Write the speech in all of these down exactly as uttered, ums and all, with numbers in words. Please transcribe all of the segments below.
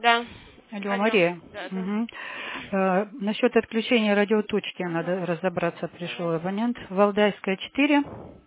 Да. Алло, Алло. Мария. Да, да. Угу. Э, насчет отключения радиоточки надо разобраться. Пришел Давайте. абонент. Валдайская, четыре.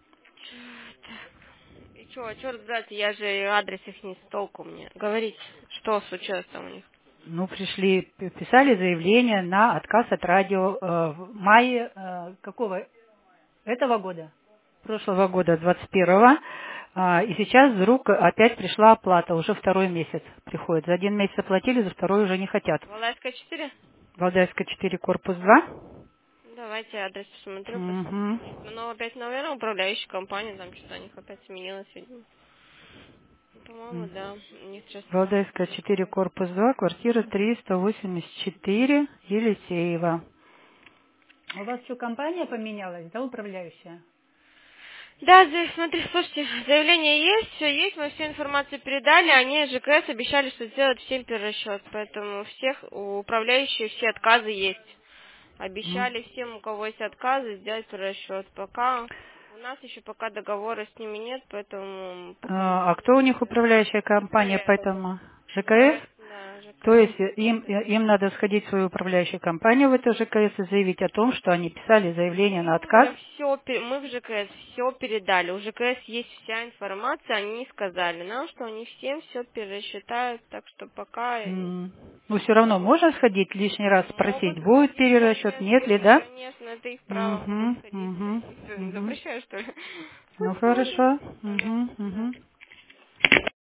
И что, что разбираться? Я же адрес их не с толку мне. Говорите, что случилось там у них? Ну, пришли, п- писали заявление на отказ от радио э, в мае э, какого? Этого года? Прошлого года, двадцать первого. А, и сейчас вдруг опять пришла оплата. Уже второй месяц приходит. За один месяц оплатили, за второй уже не хотят. Валайская четыре? Валдайская, четыре, корпус два. Давайте адрес посмотрю, Угу. посмотрю. Ну, опять, наверное, управляющая компания, там что-то у них опять сменилось, видимо. По-моему, да. У них сейчас два. Валдайская, четыре, корпус два, квартира триста восемьдесят четыре, Елисеева. У вас что, компания поменялась, да, управляющая? Да, здесь, смотри, слушайте, заявление есть, все есть, мы всю информацию передали, они ЖКС обещали, что сделают всем перерасчет, поэтому у всех, у управляющих все отказы есть. М. Обещали всем, у кого есть отказы, сделать перерасчет. Пока у нас еще пока договора с ними нет, поэтому пока не А а кто у них управляющая компания, ЖКС. поэтому ЖКС? ЖКС, да, То ЖКС. есть им, им надо сходить в свою управляющую компанию в эту ЖКС и заявить о том, что они писали заявление на Мы отказ. уже все, мы в ЖКС все передали. У ЖКС есть вся информация, они сказали нам, что они всем все пересчитают, так что пока М. Ну, все равно можно сходить лишний раз спросить, могут будет сходить, перерасчет, нет ли, конечно, да? конечно, это их право, могут Угу, сходить. угу, Я что, не угу. запрещаю, что ли? Ну, Пусть ходят. хорошо. Ага, Угу, да. угу.